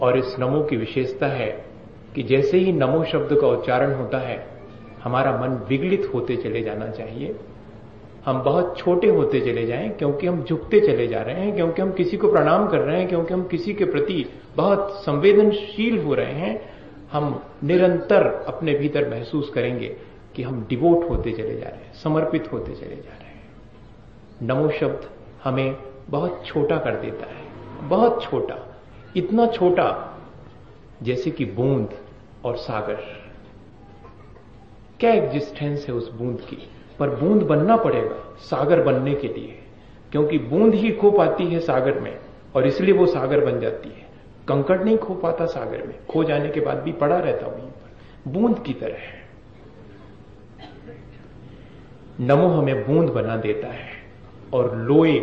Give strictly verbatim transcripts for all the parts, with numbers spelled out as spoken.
और इस नमो की विशेषता है कि जैसे ही नमो शब्द का उच्चारण होता है हमारा मन विगलित होते चले जाना चाहिए। हम बहुत छोटे होते चले जाएं क्योंकि हम झुकते चले जा रहे हैं, क्योंकि हम किसी को प्रणाम कर रहे हैं, क्योंकि हम किसी के प्रति बहुत संवेदनशील हो रहे हैं। हम निरंतर अपने भीतर महसूस करेंगे कि हम डिवोट होते चले जा रहे हैं, समर्पित होते चले जा रहे हैं। नमो शब्द हमें बहुत छोटा कर देता है, बहुत छोटा, इतना छोटा जैसे कि बूंद और सागर। क्या एग्जिस्टेंस है उस बूंद की, पर बूंद बनना पड़ेगा सागर बनने के लिए, क्योंकि बूंद ही खो पाती है सागर में और इसलिए वो सागर बन जाती है। कंकड़ नहीं खो पाता सागर में, खो जाने के बाद भी पड़ा रहता वहीं पर, बूंद की तरह है। नमो हमें बूंद बना देता है और लोए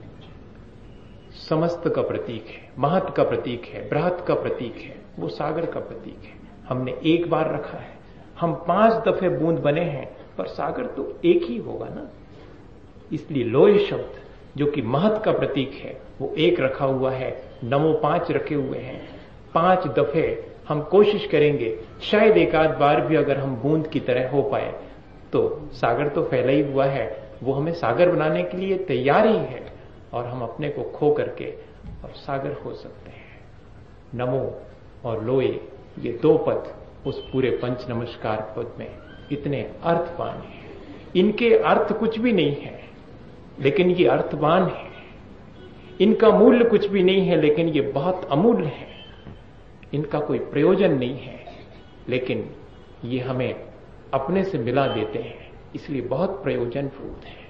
समस्त का प्रतीक है, महत का प्रतीक है, बृहत का प्रतीक है, वो सागर का प्रतीक है। हमने एक बार रखा है, हम पांच दफे बूंद बने हैं, पर सागर तो एक ही होगा ना। इसलिए लोए शब्द जो कि महत का प्रतीक है वो एक रखा हुआ है, नमो पांच रखे हुए हैं। पांच दफे हम कोशिश करेंगे, शायद एक आध बार भी अगर हम बूंद की तरह हो पाए तो सागर तो फैला ही हुआ है, वो हमें सागर बनाने के लिए तैयार ही है और हम अपने को खो करके और सागर हो सकते हैं। नमो और लोए ये दो पद उस पूरे पंच नमस्कार पद में इतने अर्थवान हैं। इनके अर्थ कुछ भी नहीं है लेकिन ये अर्थवान है, इनका मूल्य कुछ भी नहीं है लेकिन ये बहुत अमूल्य है। इनका कोई प्रयोजन नहीं है लेकिन ये हमें अपने से मिला देते हैं, इसलिए बहुत प्रयोजनपूर्ण है।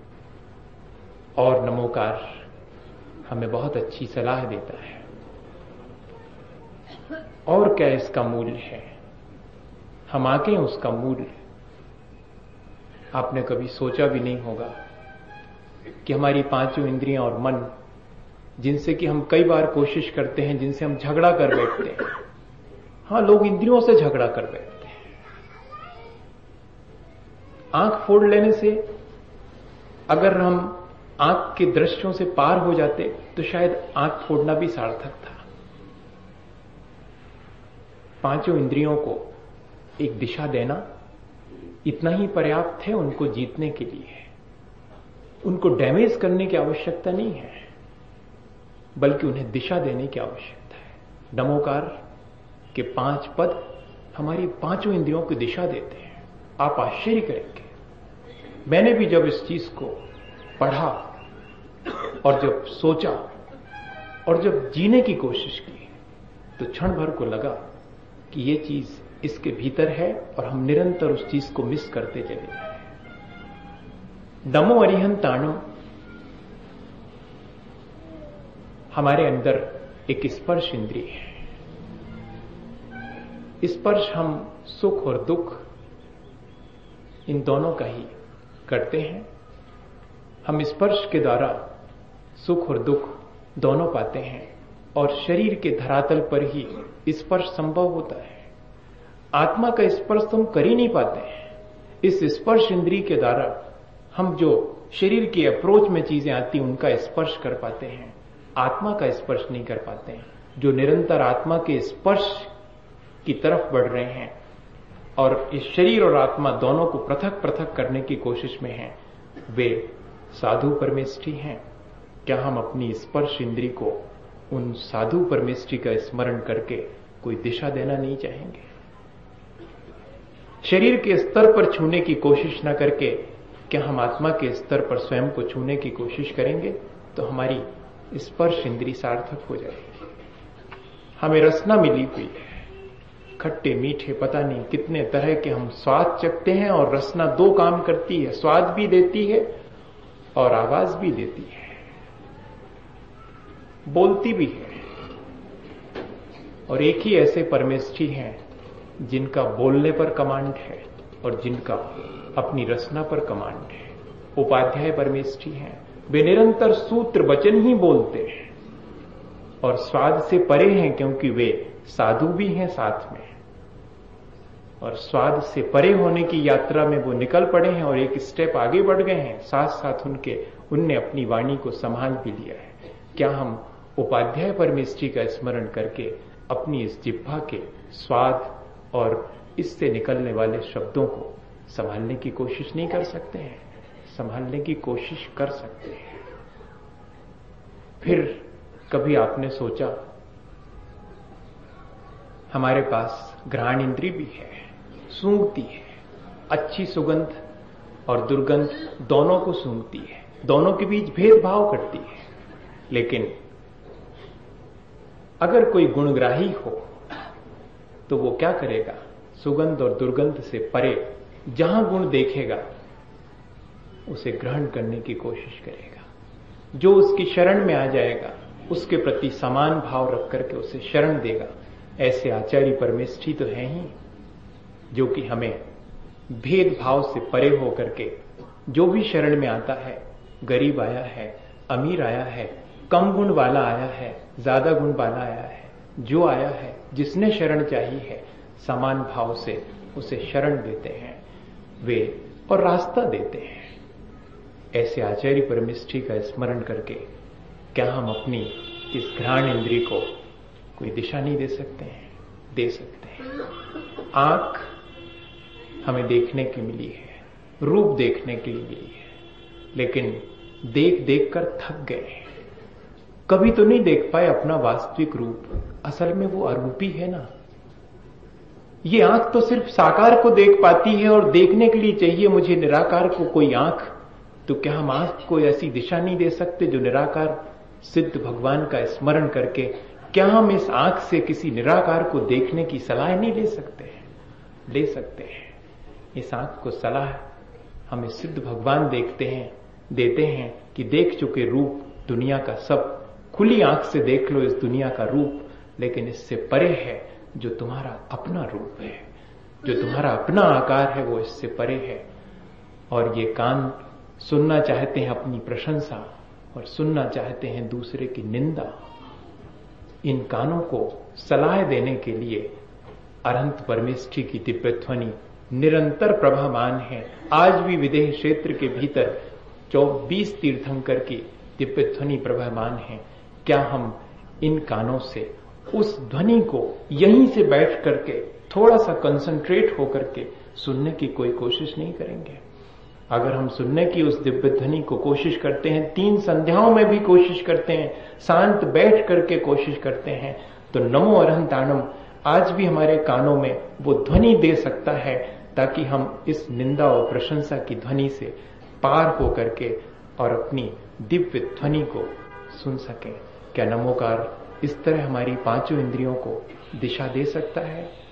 और नमोकार हमें बहुत अच्छी सलाह देता है। और क्या इसका मूल्य है, हम आके उसका मूल्य। आपने कभी सोचा भी नहीं होगा कि हमारी पांचों इंद्रियां और मन, जिनसे कि हम कई बार कोशिश करते हैं, जिनसे हम झगड़ा कर बैठते हैं। हाँ, लोग इंद्रियों से झगड़ा कर बैठते हैं। आंख फोड़ लेने से अगर हम आंख के दृश्यों से पार हो जाते तो शायद आंख फोड़ना भी सार्थक था। पांचों इंद्रियों को एक दिशा देना इतना ही पर्याप्त है उनको जीतने के लिए। उनको डैमेज करने की आवश्यकता नहीं है, बल्कि उन्हें दिशा देने की आवश्यकता है। नमोकार के पांच पद हमारी पांचों इंद्रियों को दिशा देते हैं। आप आश्चर्य करेंगे, मैंने भी जब इस चीज को पढ़ा और जब सोचा और जब जीने की कोशिश की तो क्षण भर को लगा कि ये चीज इसके भीतर है और हम निरंतर उस चीज को मिस करते चले जा रहे हैं। नमो अरिहंताणो हमारे अंदर एक स्पर्श इंद्रिय है। स्पर्श हम सुख और दुख इन दोनों का ही करते हैं। हम स्पर्श के द्वारा सुख और दुख दोनों पाते हैं और शरीर के धरातल पर ही स्पर्श संभव होता है। आत्मा का स्पर्श तो हम कर ही नहीं पाते हैं। इस स्पर्श इंद्रिय के द्वारा हम जो शरीर की अप्रोच में चीजें आती उनका स्पर्श कर पाते हैं, आत्मा का स्पर्श नहीं कर पाते हैं। जो निरंतर आत्मा के स्पर्श की तरफ बढ़ रहे हैं और इस शरीर और आत्मा दोनों को पृथक पृथक करने की कोशिश में हैं, वे साधु परमेष्ठी हैं। क्या हम अपनी स्पर्श इंद्रिय को उन साधु परमेष्ठी का स्मरण करके कोई दिशा देना नहीं चाहेंगे? शरीर के स्तर पर छूने की कोशिश न करके क्या हम आत्मा के स्तर पर स्वयं को छूने की कोशिश करेंगे तो हमारी स्पर्श इंद्रिय सार्थक हो जाएगी। हमें रसना मिली हुई है, खट्टे मीठे पता नहीं कितने तरह के हम स्वाद चखते हैं और रसना दो काम करती है, स्वाद भी देती है और आवाज भी देती है, बोलती भी है। और एक ही ऐसे परमेष्ठी हैं जिनका बोलने पर कमांड है और जिनका अपनी रसना पर कमांड है। उपाध्याय परमेष्ठी हैं, वे निरंतर सूत्र वचन ही बोलते हैं और स्वाद से परे हैं क्योंकि वे साधु भी हैं साथ में, और स्वाद से परे होने की यात्रा में वो निकल पड़े हैं और एक स्टेप आगे बढ़ गए हैं। साथ साथ उनके उनने अपनी वाणी को संभाल भी लिया है। क्या हम उपाध्याय परमेष्ठी का स्मरण करके अपनी इस जिह्वा के स्वाद और इससे निकलने वाले शब्दों को संभालने की कोशिश नहीं कर सकते हैं? संभालने की कोशिश कर सकते हैं। फिर कभी आपने सोचा, हमारे पास घ्राण इंद्री भी है, सूंघती है, अच्छी सुगंध और दुर्गंध दोनों को सूंघती है, दोनों के बीच भेदभाव करती है। लेकिन अगर कोई गुणग्राही हो तो वो क्या करेगा? सुगंध और दुर्गंध से परे जहां गुण देखेगा उसे ग्रहण करने की कोशिश करेगा। जो उसकी शरण में आ जाएगा उसके प्रति समान भाव रख करके उसे शरण देगा। ऐसे आचार्य परमेष्ठी तो हैं ही जो कि हमें भेदभाव से परे होकर के जो भी शरण में आता है, गरीब आया है, अमीर आया है, कम गुण वाला आया है, ज्यादा गुण वाला आया है, जो आया है, जिसने शरण चाहिए है, समान भाव से उसे शरण देते हैं वे और रास्ता देते हैं। ऐसे आचार्य परमेष्ठी का स्मरण करके क्या हम अपनी इस घ्राण इंद्री को कोई दिशा नहीं दे सकते हैं? दे सकते हैं। आंख हमें देखने की मिली है, रूप देखने के लिए मिली है, लेकिन देख देख कर थक गए हैं। कभी तो नहीं देख पाए अपना वास्तविक रूप। असल में वो अरूपी है ना। ये आंख तो सिर्फ साकार को देख पाती है और देखने के लिए चाहिए मुझे निराकार को कोई आंख। तो क्या हम आंख को ऐसी दिशा नहीं दे सकते जो निराकार सिद्ध भगवान का स्मरण करके क्या हम इस आंख से किसी निराकार को देखने की सलाह नहीं ले सकते हैं? ले सकते हैं। इस आंख को सलाह हमें सिद्ध भगवान देखते हैं, देते हैं कि देख चुके रूप दुनिया का सब, खुली आंख से देख लो इस दुनिया का रूप, लेकिन इससे परे है जो तुम्हारा अपना रूप है, जो तुम्हारा अपना आकार है, वो इससे परे है। और ये कान सुनना चाहते हैं अपनी प्रशंसा और सुनना चाहते हैं दूसरे की निंदा। इन कानों को सलाह देने के लिए अरहंत परमेष्ठी की दिव्य ध्वनि निरंतर प्रभामान है। आज भी विदेह क्षेत्र के भीतर चौबीस तीर्थंकर की दिव्य ध्वनि प्रभामान है। क्या हम इन कानों से उस ध्वनि को यहीं से बैठ करके थोड़ा सा कंसंट्रेट होकर के सुनने की कोई कोशिश नहीं करेंगे? अगर हम सुनने की उस दिव्य ध्वनि को कोशिश करते हैं, तीन संध्याओं में भी कोशिश करते हैं, शांत बैठ करके कोशिश करते हैं, तो नमो अरहंताणम आज भी हमारे कानों में वो ध्वनि दे सकता है ताकि हम इस निंदा और प्रशंसा की ध्वनि से पार हो करके और अपनी दिव्य ध्वनि को सुन सकें। क्या नमोकार इस तरह हमारी पांचों इंद्रियों को दिशा दे सकता है?